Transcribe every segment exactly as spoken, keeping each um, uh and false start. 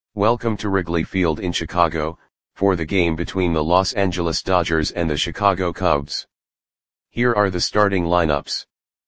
Welcome to Wrigley Field in Chicago, for the game between the Los Angeles Dodgers and the Chicago Cubs. Here are the starting lineups.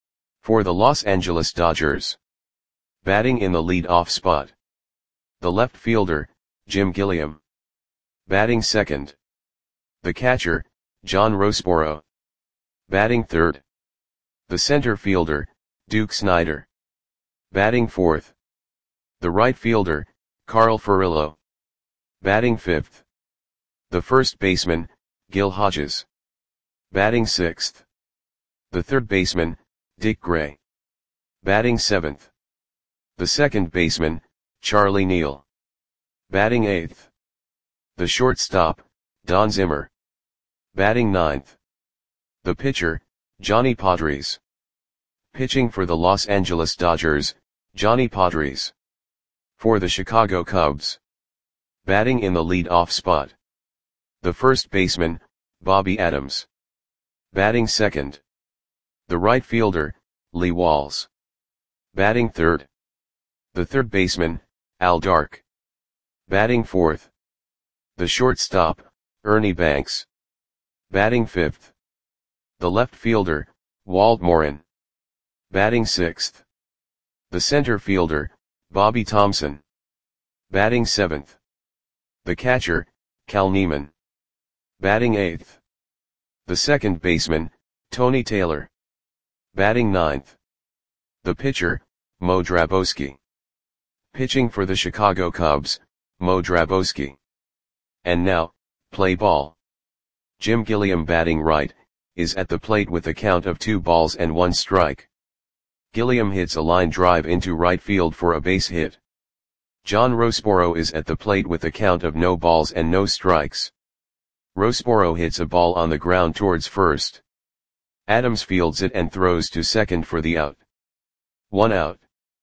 For the Los Angeles Dodgers. Batting in the lead-off spot. The left fielder, Jim Gilliam. Batting second. The catcher, John Roseboro. Batting third. The center fielder, Duke Snider. Batting fourth. The right fielder, Carl Furillo. Batting fifth. The first baseman, Gil Hodges. Batting sixth. The third baseman, Dick Gray. Batting seventh. The second baseman, Charlie Neal. Batting eighth. The shortstop, Don Zimmer. Batting ninth. The pitcher, Johnny Podres. Pitching for the Los Angeles Dodgers, Johnny Podres. For the Chicago Cubs. Batting in the lead-off spot. The first baseman, Bobby Adams. Batting second. The right fielder, Lee Walls. Batting third. The third baseman, Al Dark. Batting fourth. The shortstop, Ernie Banks. Batting fifth. The left fielder, Walt Morin. Batting sixth. The center fielder, Bobby Thompson. Batting seventh. The catcher, Cal Neiman. Batting eighth. The second baseman, Tony Taylor. Batting ninth. The pitcher, Mo Drabowski. Pitching for the Chicago Cubs, Mo Drabowski. And now, play ball. Jim Gilliam batting right, is at the plate with a count of two balls and one strike. Gilliam hits a line drive into right field for a base hit. John Roseboro is at the plate with a count of no balls and no strikes. Roseboro hits a ball on the ground towards first. Adams fields it and throws to second for the out. One out.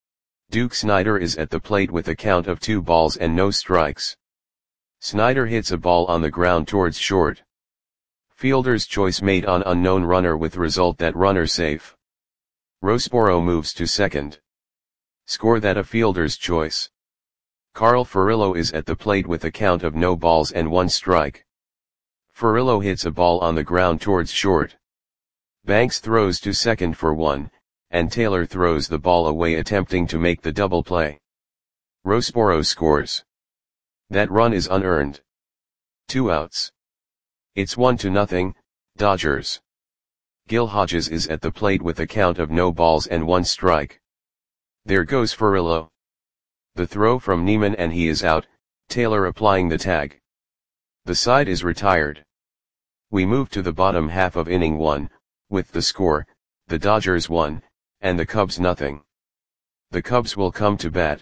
Duke Snider is at the plate with a count of two balls and no strikes. Snider hits a ball on the ground towards short. Fielder's choice made on unknown runner with result that runner safe. Roseboro moves to second. Score that a fielder's choice. Carl Furillo is at the plate with a count of no balls and one strike. Furillo hits a ball on the ground towards short. Banks throws to second for one, and Taylor throws the ball away attempting to make the double play. Roseboro scores. That run is unearned. Two outs. It's one to nothing, Dodgers. Gil Hodges is at the plate with a count of no balls and one strike. There goes Furillo. The throw from Neiman and he is out, Taylor applying the tag. The side is retired. We move to the bottom half of inning one, with the score, the Dodgers one, and the Cubs nothing. The Cubs will come to bat.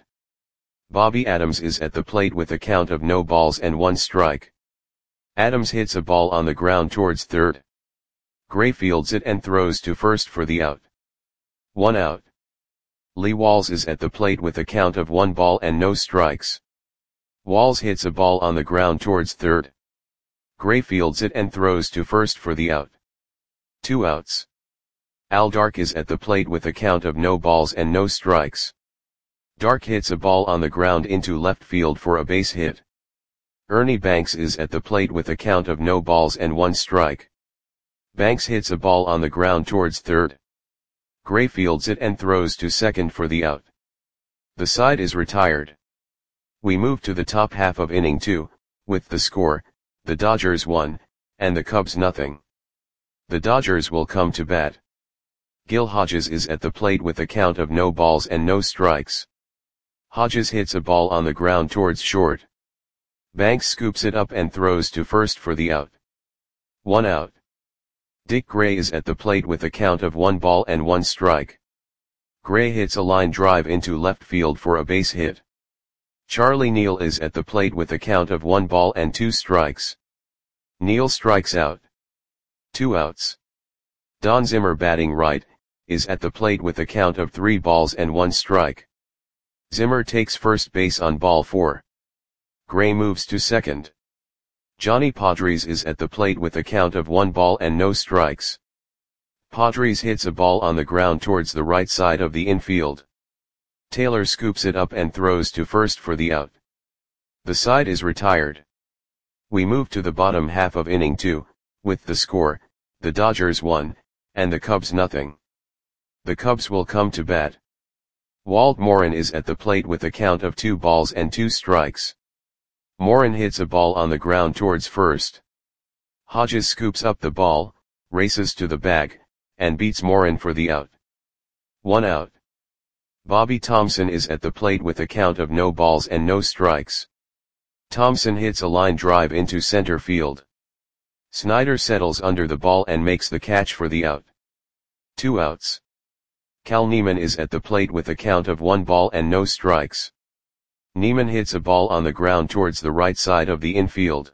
Bobby Adams is at the plate with a count of no balls and one strike. Adams hits a ball on the ground towards third. Gray fields it and throws to first for the out. One out. Lee Walls is at the plate with a count of one ball and no strikes. Walls hits a ball on the ground towards third. Gray fields it and throws to first for the out. Two outs. Al Dark is at the plate with a count of no balls and no strikes. Dark hits a ball on the ground into left field for a base hit. Ernie Banks is at the plate with a count of no balls and one strike. Banks hits a ball on the ground towards third. Gray fields it and throws to second for the out. The side is retired. We move to the top half of inning two, with the score, the Dodgers one, and the Cubs nothing. The Dodgers will come to bat. Gil Hodges is at the plate with a count of no balls and no strikes. Hodges hits a ball on the ground towards short. Banks scoops it up and throws to first for the out. One out. Dick Gray is at the plate with a count of one ball and one strike. Gray hits a line drive into left field for a base hit. Charlie Neal is at the plate with a count of one ball and two strikes. Neal strikes out. Two outs. Don Zimmer batting right, is at the plate with a count of three balls and one strike. Zimmer takes first base on ball four. Gray moves to second. Johnny Podres is at the plate with a count of one ball and no strikes. Podres hits a ball on the ground towards the right side of the infield. Taylor scoops it up and throws to first for the out. The side is retired. We move to the bottom half of inning two, with the score, the Dodgers one, and the Cubs nothing. The Cubs will come to bat. Walt Morin is at the plate with a count of two balls and two strikes. Morin hits a ball on the ground towards first. Hodges scoops up the ball, races to the bag, and beats Morin for the out. One out. Bobby Thomson is at the plate with a count of no balls and no strikes. Thomson hits a line drive into center field. Snyder settles under the ball and makes the catch for the out. Two outs. Cal Neiman is at the plate with a count of one ball and no strikes. Neiman hits a ball on the ground towards the right side of the infield.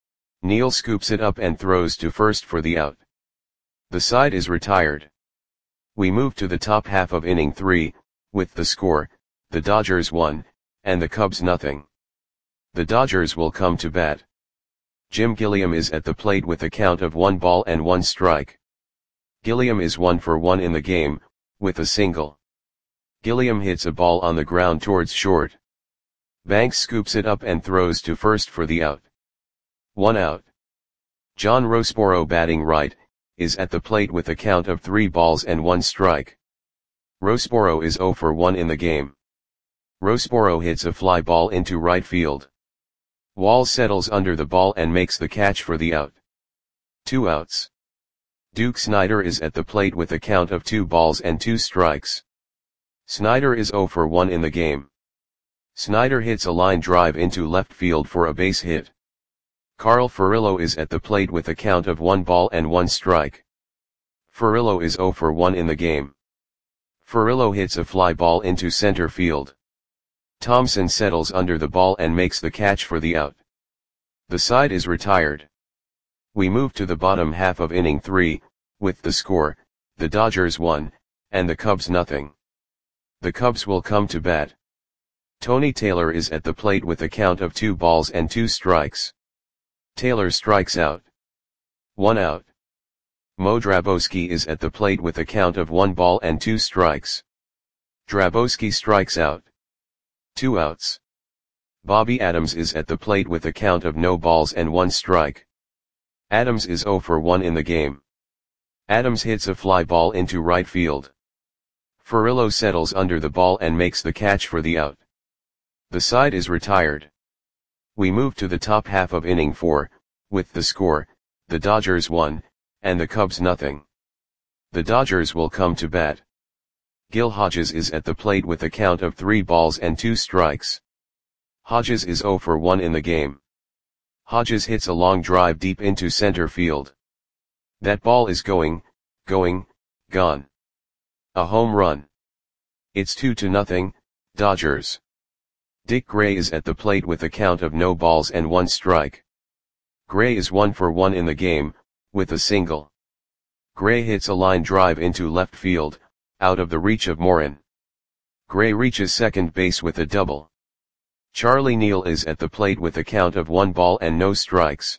Neal scoops it up and throws to first for the out. The side is retired. We move to the top half of inning three, with the score, the Dodgers one, and the Cubs nothing. The Dodgers will come to bat. Jim Gilliam is at the plate with a count of one ball and one strike. Gilliam is one for one in the game, with a single. Gilliam hits a ball on the ground towards short. Banks scoops it up and throws to first for the out. One out. John Roseboro, batting right, is at the plate with a count of three balls and one strike. Roseboro is zero for one in the game. Roseboro hits a fly ball into right field. Wall settles under the ball and makes the catch for the out. Two outs. Duke Snider is at the plate with a count of two balls and two strikes. Snider is zero for one in the game. Snider hits a line drive into left field for a base hit. Carl Furillo is at the plate with a count of one ball and one strike. Furillo is zero for one in the game. Furillo hits a fly ball into center field. Thomson settles under the ball and makes the catch for the out. The side is retired. We move to the bottom half of inning three, with the score, the Dodgers one, and the Cubs nothing. The Cubs will come to bat. Tony Taylor is at the plate with a count of two balls and two strikes. Taylor strikes out. One out. Mo Drabowski is at the plate with a count of one ball and two strikes. Drabowski strikes out. Two outs. Bobby Adams is at the plate with a count of no balls and one strike. Adams is zero for one in the game. Adams hits a fly ball into right field. Furillo settles under the ball and makes the catch for the out. The side is retired. We move to the top half of inning four, with the score, the Dodgers one, and the Cubs nothing. The Dodgers will come to bat. Gil Hodges is at the plate with a count of three balls and two strikes. Hodges is zero for one in the game. Hodges hits a long drive deep into center field. That ball is going, going, gone. A home run. It's two to nothing, Dodgers. Dick Gray is at the plate with a count of no balls and one strike. Gray is one for one in the game, with a single. Gray hits a line drive into left field, out of the reach of Morin. Gray reaches second base with a double. Charlie Neal is at the plate with a count of one ball and no strikes.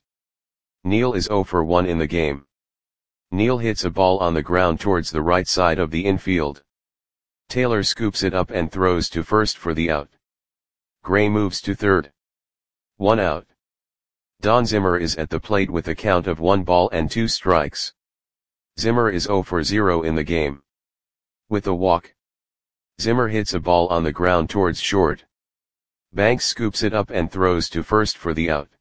Neal is zero for one in the game. Neal hits a ball on the ground towards the right side of the infield. Taylor scoops it up and throws to first for the out. Gray moves to third. One out. Don Zimmer is at the plate with a count of one ball and two strikes. Zimmer is zero for zero in the game. With a walk. Zimmer hits a ball on the ground towards short. Banks scoops it up and throws to first for the out.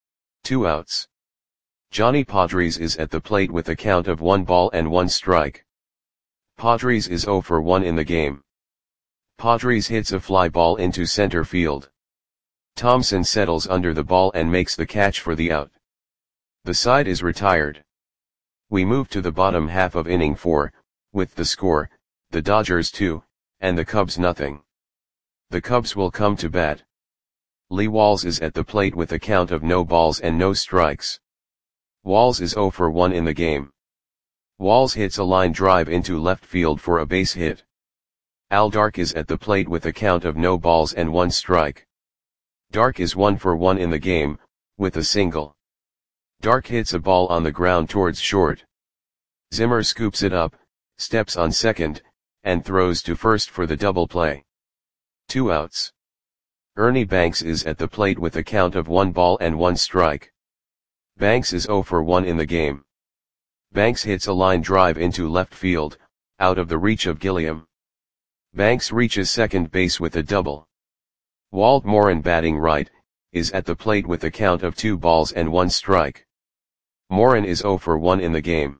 Two outs. Johnny Padres is at the plate with a count of one ball and one strike. Padres is zero for one in the game. Padres hits a fly ball into center field. Thomson settles under the ball and makes the catch for the out. The side is retired. We move to the bottom half of inning four, with the score, the Dodgers two, and the Cubs nothing. The Cubs will come to bat. Lee Walls is at the plate with a count of no balls and no strikes. Walls is zero for one in the game. Walls hits a line drive into left field for a base hit. Al Dark is at the plate with a count of no balls and one strike. Dark is one for one in the game, with a single. Dark hits a ball on the ground towards short. Zimmer scoops it up, steps on second, and throws to first for the double play. Two outs. Ernie Banks is at the plate with a count of one ball and one strike. Banks is zero for one in the game. Banks hits a line drive into left field, out of the reach of Gilliam. Banks reaches second base with a double. Walt Morin, batting right, is at the plate with a count of two balls and one strike. Morin is zero for one in the game.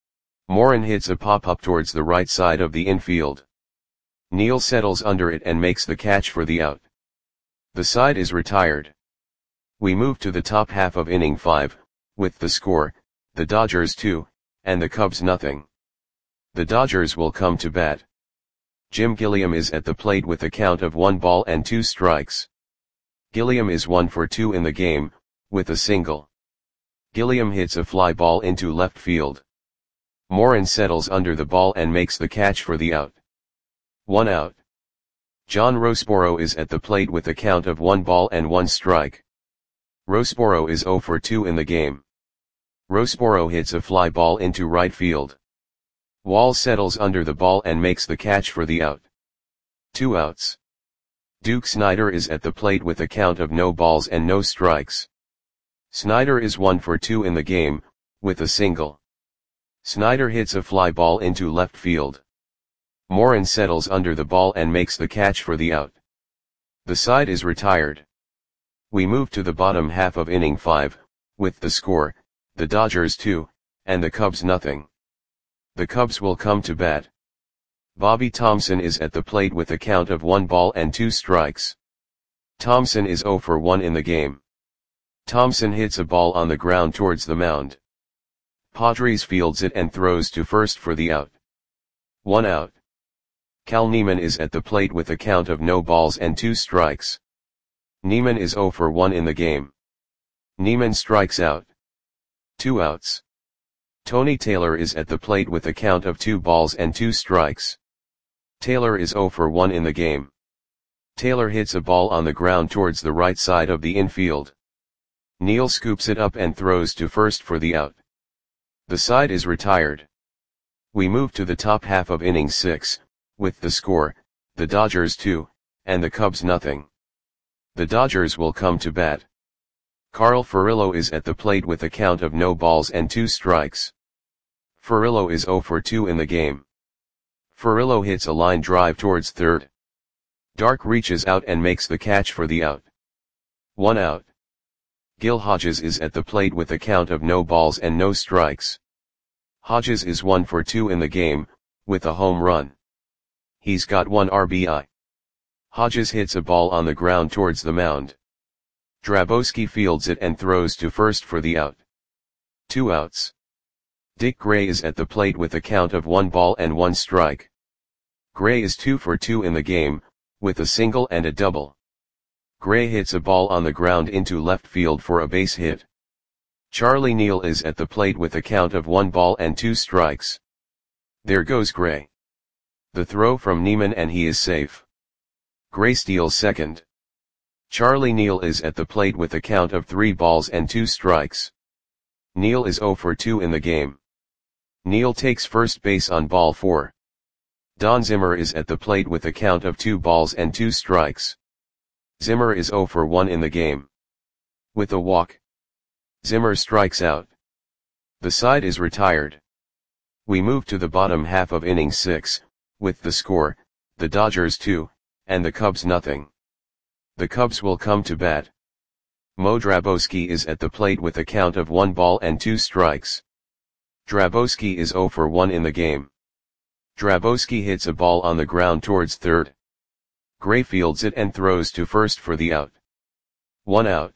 Morin hits a pop-up towards the right side of the infield. Neal settles under it and makes the catch for the out. The side is retired. We move to the top half of inning five, with the score, the Dodgers two, and the Cubs nothing. The Dodgers will come to bat. Jim Gilliam is at the plate with a count of one ball and two strikes. Gilliam is one for two in the game, with a single. Gilliam hits a fly ball into left field. Morin settles under the ball and makes the catch for the out. One out. John Roseboro is at the plate with a count of one ball and one strike. Roseboro is zero for two in the game. Roseboro hits a fly ball into right field. Wall settles under the ball and makes the catch for the out. Two outs. Duke Snider is at the plate with a count of no balls and no strikes. Snider is one for two in the game, with a single. Snider hits a fly ball into left field. Morin settles under the ball and makes the catch for the out. The side is retired. We move to the bottom half of inning five, with the score, the Dodgers two, and the Cubs nothing. The Cubs will come to bat. Bobby Thomson is at the plate with a count of one ball and two strikes. Thomson is zero for one in the game. Thomson hits a ball on the ground towards the mound. Padres fields it and throws to first for the out. One out. Cal Neiman is at the plate with a count of no balls and two strikes. Neiman is zero for one in the game. Neiman strikes out. Two outs. Tony Taylor is at the plate with a count of two balls and two strikes. Taylor is zero for one in the game. Taylor hits a ball on the ground towards the right side of the infield. Neal scoops it up and throws to first for the out. The side is retired. We move to the top half of inning six, with the score, the Dodgers two, and the Cubs nothing. The Dodgers will come to bat. Carl Furillo is at the plate with a count of no balls and two strikes. Furillo is zero for two in the game. Furillo hits a line drive towards third. Dark reaches out and makes the catch for the out. One out. Gil Hodges is at the plate with a count of no balls and no strikes. Hodges is one for two in the game, with a home run. He's got one R B I. Hodges hits a ball on the ground towards the mound. Drabowski fields it and throws to first for the out. Two outs. Dick Gray is at the plate with a count of one ball and one strike. Gray is two for two in the game, with a single and a double. Gray hits a ball on the ground into left field for a base hit. Charlie Neal is at the plate with a count of one ball and two strikes. There goes Gray. The throw from Neiman and he is safe. Gray steals second. Charlie Neal is at the plate with a count of three balls and two strikes. Neal is zero for two in the game. Neal takes first base on ball four. Don Zimmer is at the plate with a count of two balls and two strikes. Zimmer is zero for one in the game. With a walk, Zimmer strikes out. The side is retired. We move to the bottom half of inning six, with the score, the Dodgers two, and the Cubs nothing. The Cubs will come to bat. Mo Drabowski is at the plate with a count of one ball and two strikes. Drabowski is zero for one in the game. Drabowski hits a ball on the ground towards third. Gray fields it and throws to first for the out. One out.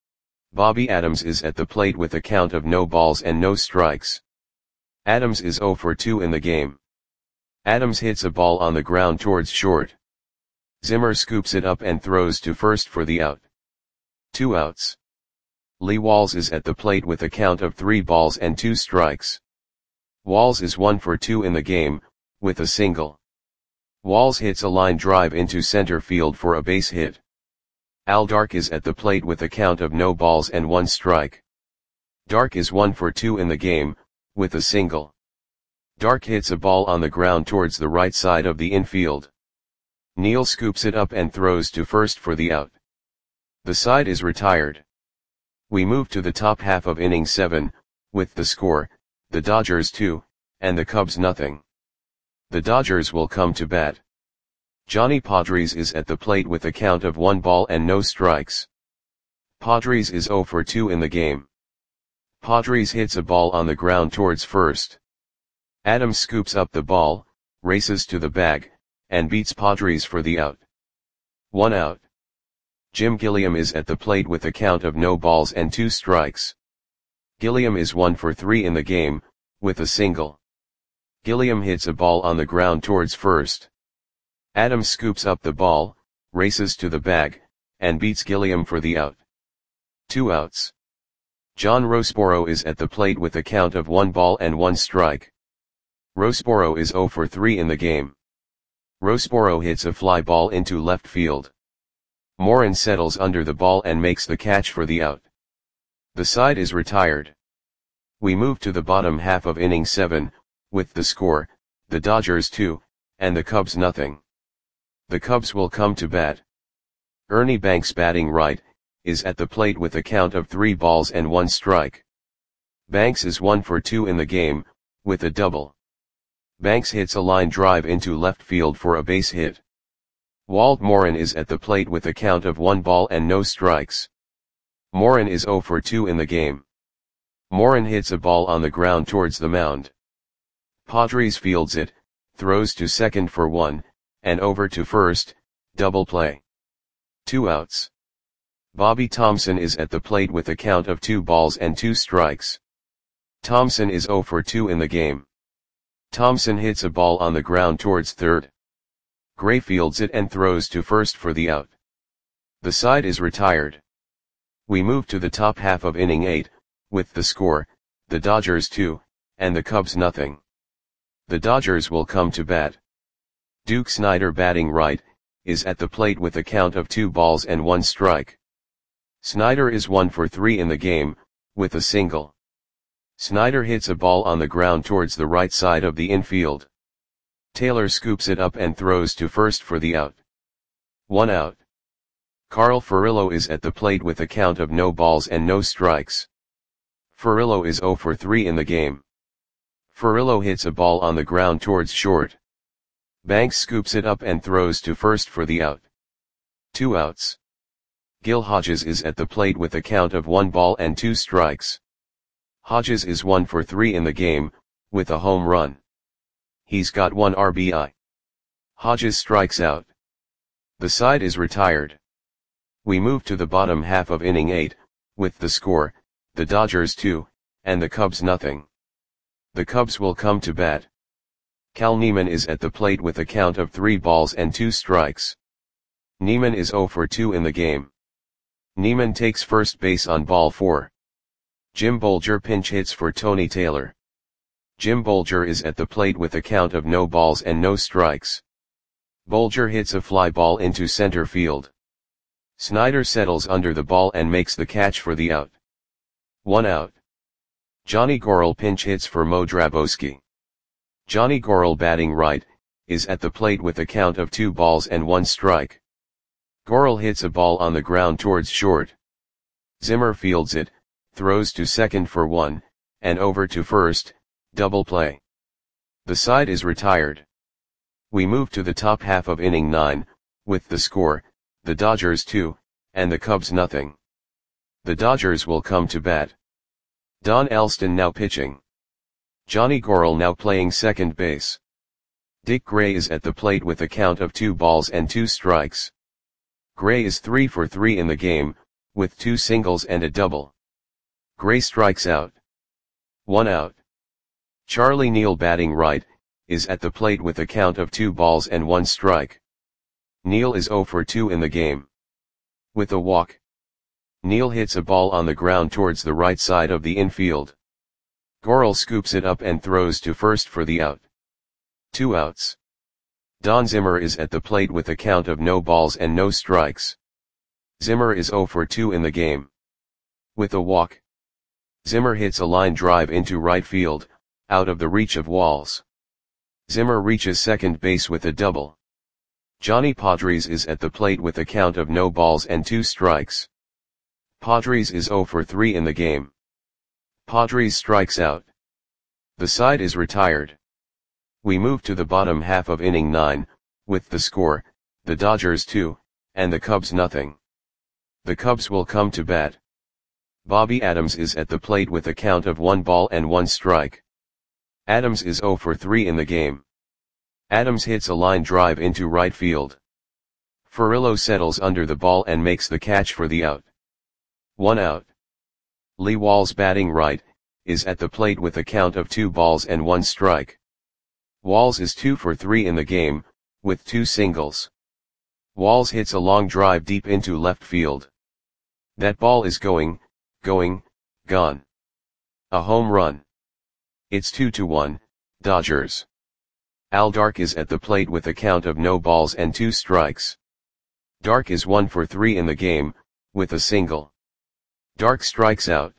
Bobby Adams is at the plate with a count of no balls and no strikes. Adams is zero for two in the game. Adams hits a ball on the ground towards short. Zimmer scoops it up and throws to first for the out. Two outs. Lee Walls is at the plate with a count of three balls and two strikes. Walls is one for two in the game, with a single. Walls hits a line drive into center field for a base hit. Al Dark is at the plate with a count of no balls and one strike. Dark is one for two in the game, with a single. Dark hits a ball on the ground towards the right side of the infield. Neal scoops it up and throws to first for the out. The side is retired. We move to the top half of inning seven, with the score, the Dodgers two, and the Cubs nothing. The Dodgers will come to bat. Johnny Podres is at the plate with a count of one ball and no strikes. Podres is oh for two in the game. Podres hits a ball on the ground towards first. Adams scoops up the ball, races to the bag, and beats Podres for the out. One out. Jim Gilliam is at the plate with a count of no balls and two strikes. Gilliam is one for three in the game, with a single. Gilliam hits a ball on the ground towards first. Adams scoops up the ball, races to the bag, and beats Gilliam for the out. Two outs. John Roseboro is at the plate with a count of one ball and one strike. Roseboro is oh for three in the game. Roseboro hits a fly ball into left field. Morin settles under the ball and makes the catch for the out. The side is retired. We move to the bottom half of inning seven, with the score, the Dodgers two, and the Cubs nothing. The Cubs will come to bat. Ernie Banks, batting right, is at the plate with a count of three balls and one strike. Banks is one for two in the game, with a double. Banks hits a line drive into left field for a base hit. Walt Morin is at the plate with a count of one ball and no strikes. Morin is oh for two in the game. Morin hits a ball on the ground towards the mound. Podres fields it, throws to second for one, and over to first, double play. Two outs. Bobby Thomson is at the plate with a count of two balls and two strikes. Thomson is oh for two in the game. Thomson hits a ball on the ground towards third. Gray fields it and throws to first for the out. The side is retired. We move to the top half of inning eight, with the score, the Dodgers two, and the Cubs nothing. The Dodgers will come to bat. Duke Snider, batting right, is at the plate with a count of two balls and one strike. Snider is one for three in the game, with a single. Snider hits a ball on the ground towards the right side of the infield. Taylor scoops it up and throws to first for the out. One out. Carl Furillo is at the plate with a count of no balls and no strikes. Furillo is oh for three in the game. Furillo hits a ball on the ground towards short. Banks scoops it up and throws to first for the out. Two outs. Gil Hodges is at the plate with a count of one ball and two strikes. Hodges is one for three in the game, with a home run. He's got one R B I. Hodges strikes out. The side is retired. We move to the bottom half of inning eight, with the score, the Dodgers two, and the Cubs nothing. The Cubs will come to bat. Cal Neiman is at the plate with a count of three balls and two strikes. Neiman is oh for two in the game. Neiman takes first base on ball four. Jim Bolger pinch hits for Tony Taylor. Jim Bolger is at the plate with a count of no balls and no strikes. Bolger hits a fly ball into center field. Snider settles under the ball and makes the catch for the out. One out. Johnny Gorel pinch hits for Mo Drabowski. Johnny Gorel, batting right, is at the plate with a count of two balls and one strike. Gorel hits a ball on the ground towards short. Zimmer fields it, throws to second for one, and over to first, double play. The side is retired. We move to the top half of inning nine, with the score, the Dodgers two, and the Cubs nothing. The Dodgers will come to bat. Don Alston now pitching. Johnny Gorel now playing second base. Dick Gray is at the plate with a count of two balls and two strikes. Gray is three for three in the game, with two singles and a double. Gray strikes out. One out. Charlie Neal, batting right, is at the plate with a count of two balls and one strike. Neal is oh for two in the game. With a walk. Neal hits a ball on the ground towards the right side of the infield. Gorel scoops it up and throws to first for the out. Two outs. Don Zimmer is at the plate with a count of no balls and no strikes. Zimmer is oh for two in the game. With a walk. Zimmer hits a line drive into right field, out of the reach of Walls. Zimmer reaches second base with a double. Johnny Podres is at the plate with a count of no balls and two strikes. Padres is zero for three in the game. Padres strikes out. The side is retired. We move to the bottom half of inning nine, with the score, the Dodgers two, and the Cubs nothing. The Cubs will come to bat. Bobby Adams is at the plate with a count of one ball and one strike. Adams is zero for three in the game. Adams hits a line drive into right field. Furillo settles under the ball and makes the catch for the out. One out. Lee Walls, batting right, is at the plate with a count of two balls and one strike. Walls is two for three in the game, with two singles. Walls hits a long drive deep into left field. That ball is going, going, gone. A home run. It's two to one, Dodgers. Al Dark is at the plate with a count of no balls and two strikes. Dark is one for three in the game, with a single. Dark strikes out.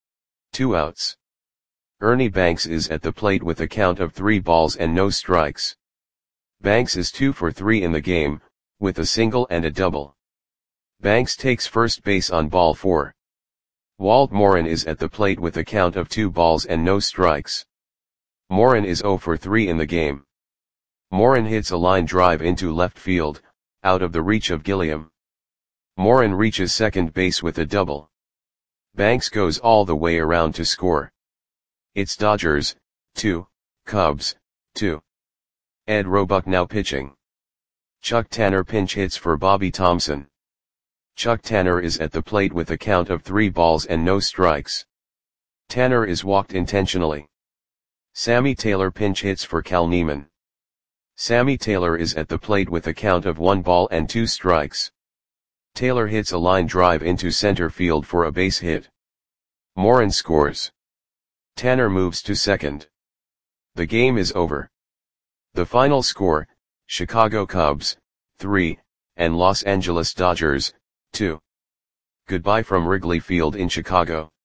Two outs. Ernie Banks is at the plate with a count of three balls and no strikes. Banks is two for three in the game, with a single and a double. Banks takes first base on ball four. Walt Morin is at the plate with a count of two balls and no strikes. Morin is zero for three in the game. Morin hits a line drive into left field, out of the reach of Gilliam. Morin reaches second base with a double. Banks goes all the way around to score. It's Dodgers, two, Cubs, two. Ed Roebuck now pitching. Chuck Tanner pinch hits for Bobby Thomson. Chuck Tanner is at the plate with a count of three balls and no strikes. Tanner is walked intentionally. Sammy Taylor pinch hits for Cal Neiman. Sammy Taylor is at the plate with a count of one ball and two strikes. Taylor hits a line drive into center field for a base hit. Morin scores. Tanner moves to second. The game is over. The final score, Chicago Cubs, three, and Los Angeles Dodgers, two. Goodbye from Wrigley Field in Chicago.